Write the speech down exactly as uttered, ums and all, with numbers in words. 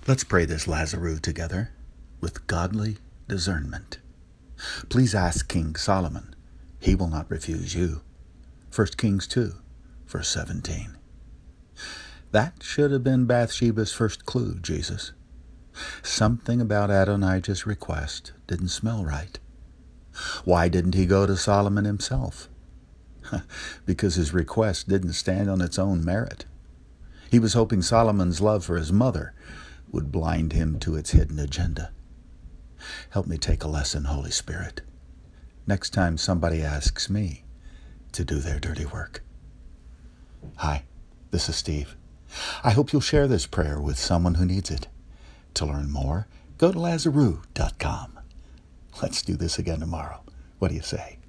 Let's pray this Lazarus together with godly discernment. Please ask King Solomon. He will not refuse you. First Kings two, verse seventeen. That should have been Bathsheba's first clue, Jesus. Something about Adonijah's request didn't smell right. Why didn't he go to Solomon himself? Because his request didn't stand on its own merit. He was hoping Solomon's love for his mother would blind him to its hidden agenda. Help me take a lesson, Holy Spirit, next time somebody asks me to do their dirty work. Hi, this is Steve. I hope you'll share this prayer with someone who needs it. To learn more, go to Lazarus dot com. Let's do this again tomorrow. What do you say?